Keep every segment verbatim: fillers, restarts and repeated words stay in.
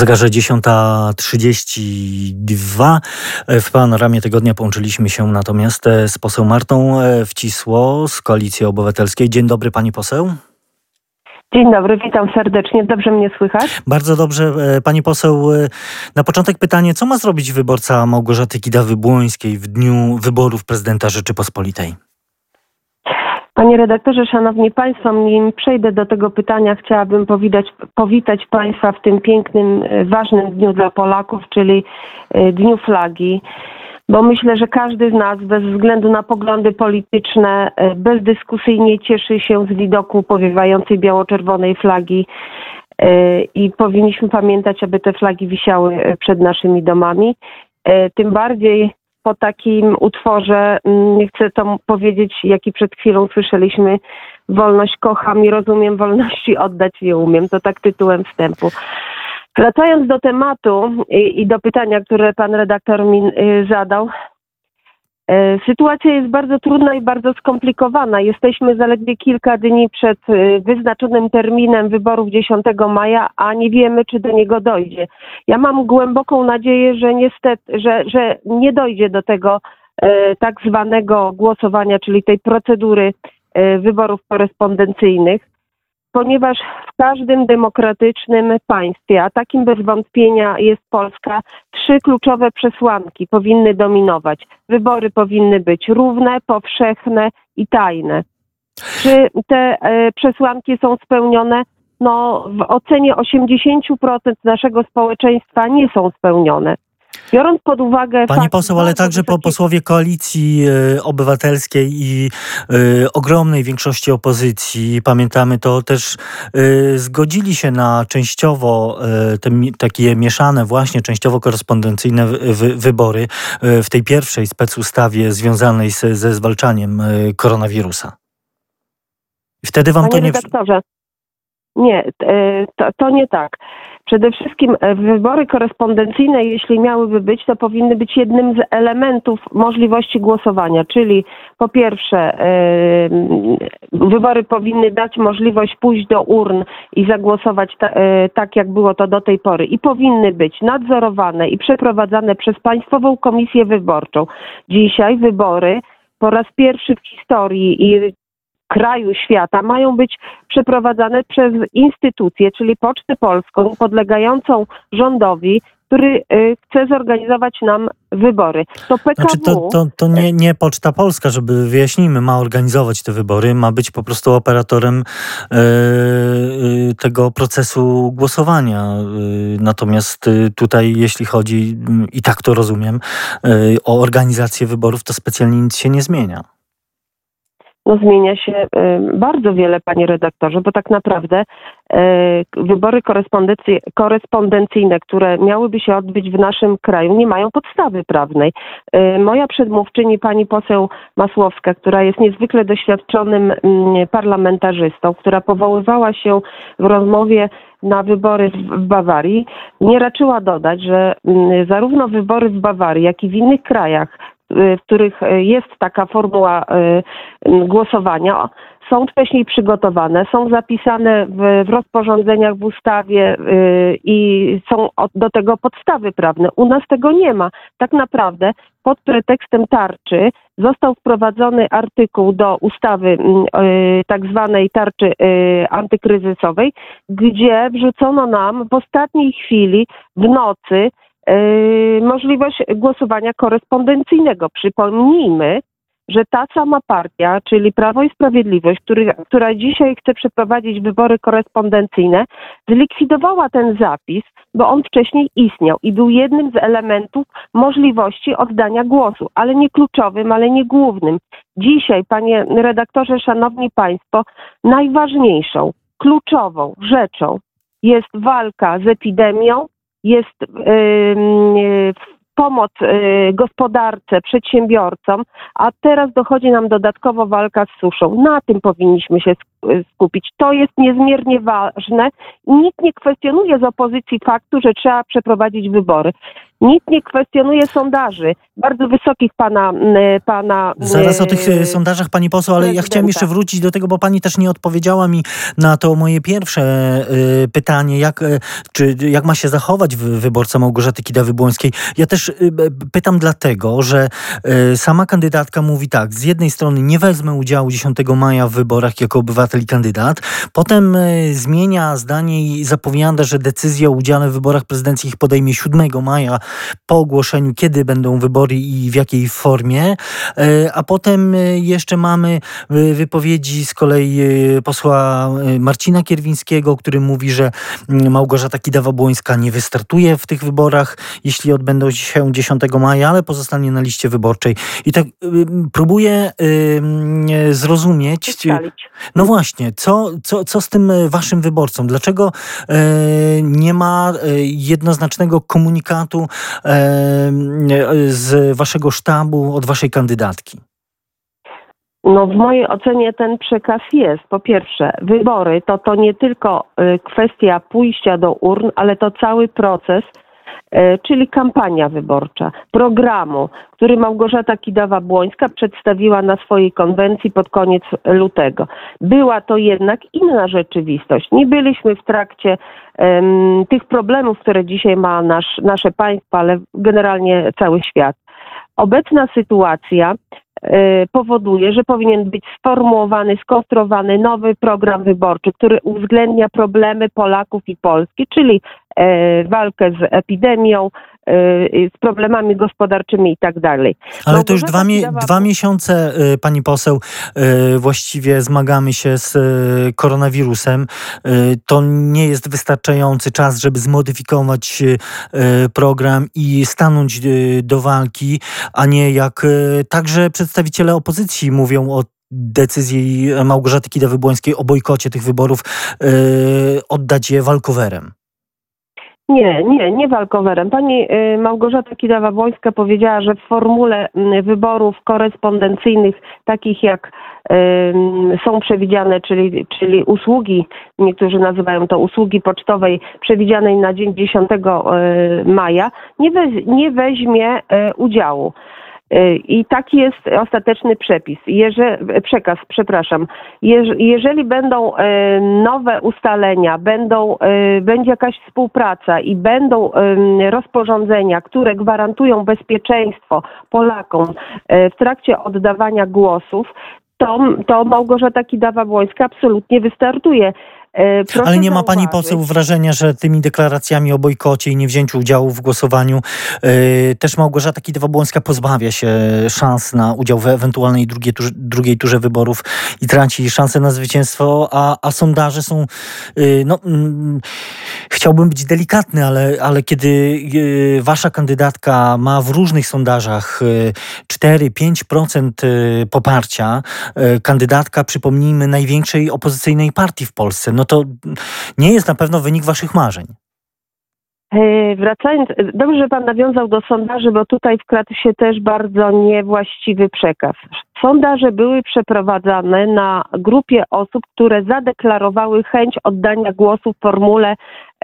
zegarze dziesiąta trzydzieści dwa. W panoramie tygodnia połączyliśmy się natomiast z poseł Martą Wcisło z Koalicji Obywatelskiej. Dzień dobry, pani poseł. Dzień dobry, witam serdecznie. Dobrze mnie słychać? Bardzo dobrze. Pani poseł, na początek pytanie, co ma zrobić wyborca Małgorzaty Kidawy-Błońskiej w dniu wyborów prezydenta Rzeczypospolitej? Panie redaktorze, szanowni państwo, nim przejdę do tego pytania, chciałabym powitać, powitać państwa w tym pięknym, ważnym dniu dla Polaków, czyli Dniu Flagi. Bo myślę, że każdy z nas, bez względu na poglądy polityczne, bezdyskusyjnie cieszy się z widoku powiewającej biało-czerwonej flagi i powinniśmy pamiętać, aby te flagi wisiały przed naszymi domami. Tym bardziej po takim utworze, nie chcę to powiedzieć, jaki przed chwilą słyszeliśmy, wolność kocham i rozumiem, wolności oddać nie umiem. To tak tytułem wstępu. Wracając do tematu i, i do pytania, które pan redaktor mi y, zadał. Y, sytuacja jest bardzo trudna i bardzo skomplikowana. Jesteśmy zaledwie kilka dni przed y, wyznaczonym terminem wyborów dziesiątego maja, a nie wiemy, czy do niego dojdzie. Ja mam głęboką nadzieję, że niestety, że, że nie dojdzie do tego y, tak zwanego głosowania, czyli tej procedury y, wyborów korespondencyjnych, ponieważ w każdym demokratycznym państwie, a takim bez wątpienia jest Polska, trzy kluczowe przesłanki powinny dominować. Wybory powinny być równe, powszechne i tajne. Czy te e, przesłanki są spełnione? No, w ocenie osiemdziesiąt procent naszego społeczeństwa nie są spełnione. Biorąc pod uwagę... Pani fakt, poseł, ale także wysoki... posłowie Koalicji y, Obywatelskiej i y, ogromnej większości opozycji, pamiętamy to, też y, zgodzili się na częściowo y, te, takie mieszane właśnie, częściowo korespondencyjne wy, wybory y, w tej pierwszej specustawie związanej z, ze zwalczaniem y, koronawirusa. I wtedy wam Panie to nie... redaktorze, nie, to, to nie tak. Przede wszystkim wybory korespondencyjne, jeśli miałyby być, to powinny być jednym z elementów możliwości głosowania, czyli po pierwsze yy, wybory powinny dać możliwość pójść do urn i zagłosować ta, yy, tak, jak było to do tej pory i powinny być nadzorowane i przeprowadzane przez Państwową Komisję Wyborczą. Dzisiaj wybory po raz pierwszy w historii i kraju, świata mają być przeprowadzane przez instytucję, czyli Pocztę Polską, podlegającą rządowi, który y, chce zorganizować nam wybory. To P K W... Znaczy to, to, to nie, nie Poczta Polska, żeby wyjaśnijmy, ma organizować te wybory, ma być po prostu operatorem y, y, tego procesu głosowania. Y, natomiast y, tutaj, jeśli chodzi, y, i tak to rozumiem, y, o organizację wyborów, to specjalnie nic się nie zmienia. No zmienia się y, bardzo wiele, panie redaktorze, bo tak naprawdę y, wybory korespondencyjne, które miałyby się odbyć w naszym kraju, nie mają podstawy prawnej. Y, moja przedmówczyni, pani poseł Masłowska, która jest niezwykle doświadczonym y, parlamentarzystą, która powoływała się w rozmowie na wybory w, w Bawarii, nie raczyła dodać, że y, zarówno wybory w Bawarii, jak i w innych krajach, w których jest taka formuła głosowania, są wcześniej przygotowane, są zapisane w, w rozporządzeniach, w ustawie yy, i są od, do tego podstawy prawne. U nas tego nie ma. Tak naprawdę pod pretekstem tarczy został wprowadzony artykuł do ustawy yy, tak zwanej tarczy yy, antykryzysowej, gdzie wrzucono nam w ostatniej chwili, w nocy, Yy, możliwość głosowania korespondencyjnego. Przypomnijmy, że ta sama partia, czyli Prawo i Sprawiedliwość, który, która dzisiaj chce przeprowadzić wybory korespondencyjne, zlikwidowała ten zapis, bo on wcześniej istniał i był jednym z elementów możliwości oddania głosu, ale nie kluczowym, ale nie głównym. Dzisiaj, panie redaktorze, szanowni państwo, najważniejszą, kluczową rzeczą jest walka z epidemią, jest yy, pomoc yy, gospodarce, przedsiębiorcom, a teraz dochodzi nam dodatkowo walka z suszą. Na tym powinniśmy się skupić. To jest niezmiernie ważne. Nikt nie kwestionuje z opozycji faktu, że trzeba przeprowadzić wybory. Nikt nie kwestionuje sondaży, bardzo wysokich pana... pana Zaraz o tych e, sondażach, pani poseł, ale ja chciałem jeszcze wrócić do tego, bo pani też nie odpowiedziała mi na to moje pierwsze e, pytanie, jak, e, czy, jak ma się zachować wyborca Małgorzaty Kidawy-Błońskiej. Ja też e, pytam dlatego, że e, sama kandydatka mówi tak, z jednej strony nie wezmę udziału dziesiątego maja w wyborach jako obywatel i kandydat, potem e, zmienia zdanie i zapowiada, że decyzję o udziale w wyborach prezydenckich podejmie siódmego maja, po ogłoszeniu, kiedy będą wybory i w jakiej formie, a potem jeszcze mamy wypowiedzi z kolei posła Marcina Kierwińskiego, który mówi, że Małgorzata Kidawa-Błońska nie wystartuje w tych wyborach, jeśli odbędą się dziesiątego maja, ale pozostanie na liście wyborczej. I tak próbuję zrozumieć, no właśnie, co, co, co z tym waszym wyborcą? Dlaczego nie ma jednoznacznego komunikatu z waszego sztabu, od waszej kandydatki? No w mojej ocenie ten przekaz jest. Po pierwsze, wybory to, to nie tylko kwestia pójścia do urn, ale to cały proces, czyli kampania wyborcza, programu, który Małgorzata Kidawa-Błońska przedstawiła na swojej konwencji pod koniec lutego. Była to jednak inna rzeczywistość. Nie byliśmy w trakcie um, tych problemów, które dzisiaj ma nasz, nasze państwo, ale generalnie cały świat. Obecna sytuacja powoduje, że powinien być sformułowany, skonstruowany nowy program wyborczy, który uwzględnia problemy Polaków i Polski, czyli walkę z epidemią, z problemami gospodarczymi i tak dalej. Ale to już dwa, mi- dwa miesiące, pani poseł, właściwie zmagamy się z koronawirusem. To nie jest wystarczający czas, żeby zmodyfikować program i stanąć do walki, a nie jak także przedstawiciele opozycji mówią o decyzji Małgorzaty Kidawy-Błońskiej o bojkocie tych wyborów, oddać je walkowerem. Nie, nie, nie walkowerem. Pani Małgorzata Kidawa-Błońska powiedziała, że w formule wyborów korespondencyjnych, takich jak są przewidziane, czyli, czyli usługi, niektórzy nazywają to usługi pocztowej, przewidzianej na dzień dziesiątego maja, nie, weź, nie weźmie udziału. I taki jest ostateczny przepis. Jeże, przekaz, przepraszam. Jeż, jeżeli będą e, nowe ustalenia, będą, e, będzie jakaś współpraca i będą e, rozporządzenia, które gwarantują bezpieczeństwo Polakom e, w trakcie oddawania głosów, to, to Małgorzata Kidawa-Błońska absolutnie wystartuje. Proszę Ale nie ma pani zauważyć. poseł wrażenia, że tymi deklaracjami o bojkocie i niewzięciu udziału w głosowaniu yy, też Małgorzata Kidawa-Błońska pozbawia się szans na udział w ewentualnej drugiej turze, drugiej turze wyborów i traci szansę na zwycięstwo, a, a sondaże są, yy, no yy, chciałbym być delikatny, ale, ale kiedy yy, wasza kandydatka ma w różnych sondażach yy, cztery do pięciu procent yy, poparcia, yy, kandydatka, przypomnijmy, największej opozycyjnej partii w Polsce, no to nie jest na pewno wynik waszych marzeń. Wracając, dobrze, że pan nawiązał do sondaży, bo tutaj wkradł się też bardzo niewłaściwy przekaz. Sondaże były przeprowadzane na grupie osób, które zadeklarowały chęć oddania głosu w formule,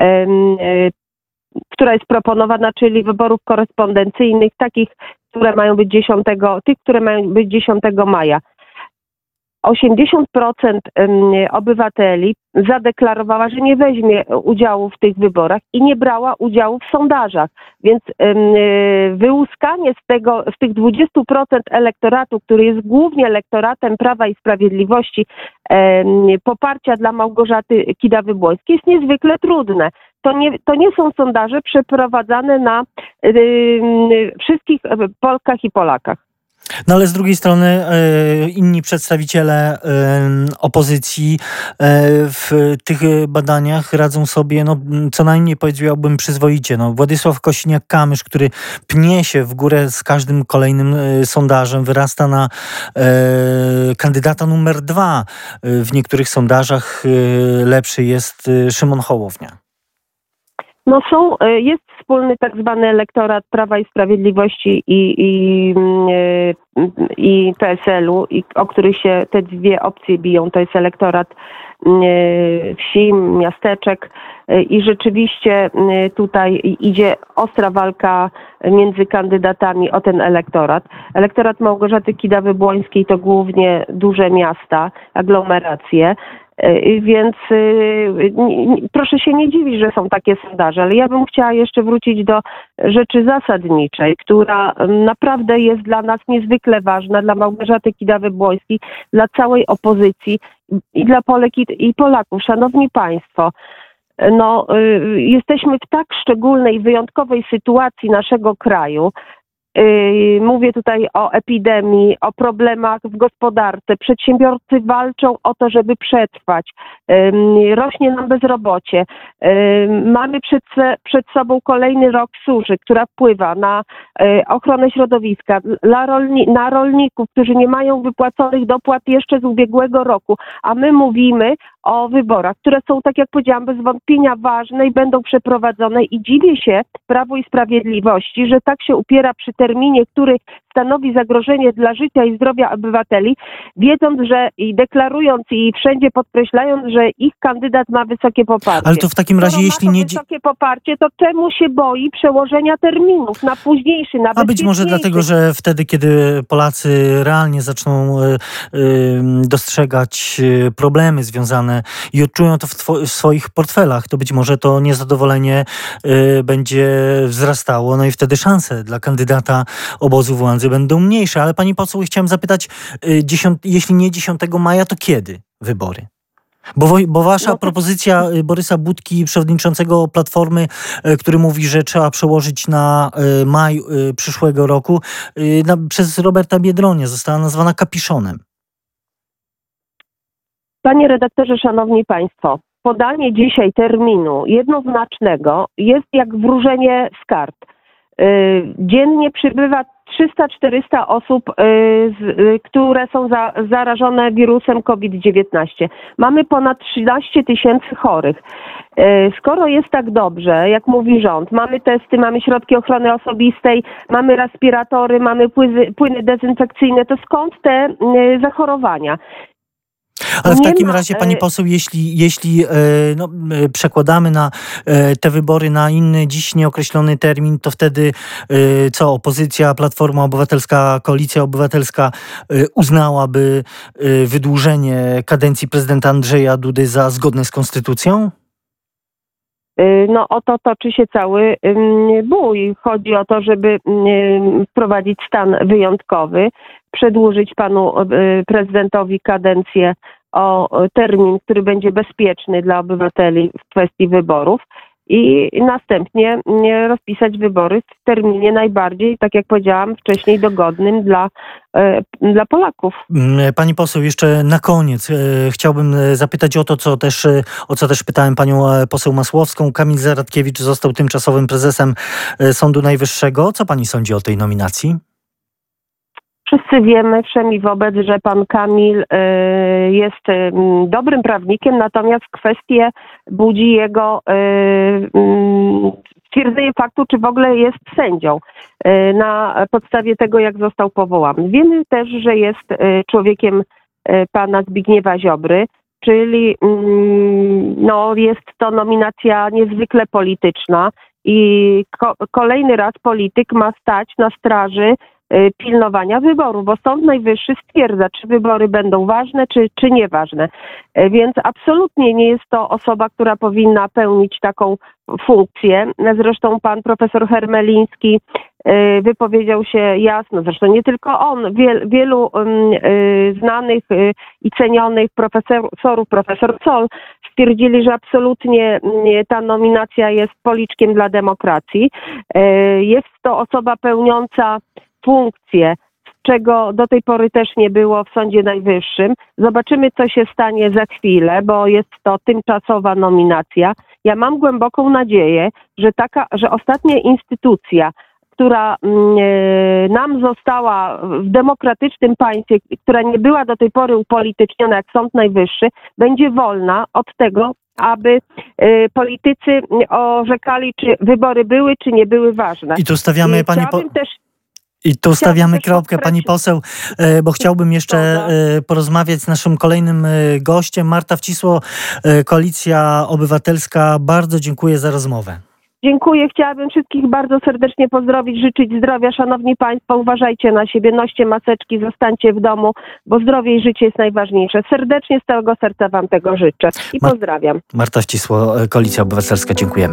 która jest proponowana, czyli wyborów korespondencyjnych, takich, które mają być dziesiątego, tych, które mają być dziesiątego maja. osiemdziesiąt procent obywateli zadeklarowała, że nie weźmie udziału w tych wyborach i nie brała udziału w sondażach. Więc wyłuskanie z tego, z tych dwudziestu procent elektoratu, który jest głównie elektoratem Prawa i Sprawiedliwości, poparcia dla Małgorzaty Kidawy-Błońskiej jest niezwykle trudne. To nie, to nie są sondaże przeprowadzane na wszystkich Polkach i Polakach. No ale z drugiej strony e, inni przedstawiciele e, opozycji e, w tych badaniach radzą sobie, no co najmniej powiedziałbym przyzwoicie. No, Władysław Kosiniak-Kamysz, który pnie się w górę z każdym kolejnym e, sondażem, wyrasta na e, kandydata numer dwa. E, w niektórych sondażach e, lepszy jest e, Szymon Hołownia. No są, jest wspólny tak zwany elektorat Prawa i Sprawiedliwości i, i, i P S L-u, i, o który się te dwie opcje biją. To jest elektorat wsi, miasteczek i rzeczywiście tutaj idzie ostra walka między kandydatami o ten elektorat. Elektorat Małgorzaty Kidawy-Błońskiej to głównie duże miasta, aglomeracje. Więc proszę się nie dziwić, że są takie sondaże, ale ja bym chciała jeszcze wrócić do rzeczy zasadniczej, która naprawdę jest dla nas niezwykle ważna, dla Małgorzaty Kidawy-Błońskiej, dla całej opozycji i dla Polek i Polaków. Szanowni Państwo, no, jesteśmy w tak szczególnej, wyjątkowej sytuacji naszego kraju. Mówię tutaj o epidemii, o problemach w gospodarce. Przedsiębiorcy walczą o to, żeby przetrwać. Rośnie nam bezrobocie. Mamy przed, przed sobą kolejny rok suszy, która wpływa na ochronę środowiska, na, rolni, na rolników, którzy nie mają wypłaconych dopłat jeszcze z ubiegłego roku. A my mówimy o wyborach, które są, tak jak powiedziałam, bez wątpienia ważne i będą przeprowadzone. I dziwię się Prawu i Sprawiedliwości, że tak się upiera przy terminie, który stanowi zagrożenie dla życia i zdrowia obywateli, wiedząc, że i deklarując i wszędzie podkreślając, że ich kandydat ma wysokie poparcie. Ale to w takim razie, Skoro jeśli ma to nie... wysokie poparcie, to czemu się boi przełożenia terminów na późniejszy, na A być może dlatego, że wtedy, kiedy Polacy realnie zaczną y, y, dostrzegać problemy związane i odczują to w, two- w swoich portfelach, to być może to niezadowolenie y, będzie wzrastało, no i wtedy szanse dla kandydata obozu władzy będą mniejsze. Ale pani poseł, chciałem zapytać, y, dziesiąt, jeśli nie dziesiątego maja, to kiedy wybory? Bo, bo wasza no to... propozycja Borysa Budki, przewodniczącego Platformy, który mówi, że trzeba przełożyć na maj przyszłego roku, na, przez Roberta Biedronia została nazwana kapiszonem. Panie redaktorze, szanowni państwo, podanie dzisiaj terminu jednoznacznego jest jak wróżenie z kart. Dziennie przybywa trzysta czterysta osób, które są za, zarażone wirusem COVID dziewiętnaście. Mamy ponad trzynaście tysięcy chorych. Skoro jest tak dobrze, jak mówi rząd, mamy testy, mamy środki ochrony osobistej, mamy respiratory, mamy płyny, płyny dezynfekcyjne, to skąd te zachorowania? Ale w Nie takim ma, razie, pani poseł, jeśli, jeśli no, przekładamy na te wybory na inny, dziś nieokreślony termin, to wtedy co, opozycja, Platforma Obywatelska, Koalicja Obywatelska uznałaby wydłużenie kadencji prezydenta Andrzeja Dudy za zgodne z konstytucją? No o to toczy się cały bój. Chodzi o to, żeby wprowadzić stan wyjątkowy, przedłużyć panu prezydentowi kadencję o termin, który będzie bezpieczny dla obywateli w kwestii wyborów i następnie rozpisać wybory w terminie najbardziej, tak jak powiedziałam wcześniej, dogodnym dla, dla Polaków. Pani poseł, jeszcze na koniec chciałbym zapytać o to, co też, o co też pytałem panią poseł Masłowską. Kamil Zaradkiewicz został tymczasowym prezesem Sądu Najwyższego. Co pani sądzi o tej nominacji? Wszyscy wiemy wszem i wobec, że pan Kamil y, jest y, dobrym prawnikiem, natomiast kwestię budzi jego y, y, stwierdzenie faktu, czy w ogóle jest sędzią y, na podstawie tego, jak został powołany. Wiemy też, że jest y, człowiekiem y, pana Zbigniewa Ziobry, czyli y, no, jest to nominacja niezwykle polityczna i ko- kolejny raz polityk ma stać na straży pilnowania wyborów, bo Sąd Najwyższy stwierdza, czy wybory będą ważne, czy, czy nieważne. Więc absolutnie nie jest to osoba, która powinna pełnić taką funkcję. Zresztą pan profesor Hermeliński wypowiedział się jasno, zresztą nie tylko on, wiel, wielu znanych i cenionych profesorów, profesor Zoll, stwierdzili, że absolutnie ta nominacja jest policzkiem dla demokracji. Jest to osoba pełniąca funkcję, czego do tej pory też nie było w Sądzie Najwyższym. Zobaczymy, co się stanie za chwilę, bo jest to tymczasowa nominacja. Ja mam głęboką nadzieję, że taka, że ostatnia instytucja, która y, nam została w demokratycznym państwie, która nie była do tej pory upolityczniona jak Sąd Najwyższy, będzie wolna od tego, aby y, politycy orzekali, czy wybory były, czy nie były ważne. I tu stawiamy, pani po... też I tu stawiamy też kropkę, podkreślić- pani poseł, e, bo chciałbym jeszcze Dobra. e, porozmawiać z naszym kolejnym e, gościem. Marta Wcisło, e, Koalicja Obywatelska. Bardzo dziękuję za rozmowę. Dziękuję. Chciałabym wszystkich bardzo serdecznie pozdrowić, życzyć zdrowia. Szanowni Państwo, uważajcie na siebie, noście maseczki, zostańcie w domu, bo zdrowie i życie jest najważniejsze. Serdecznie z całego serca Wam tego życzę i Ma- pozdrawiam. Marta Wcisło, e, Koalicja Obywatelska. Dziękujemy.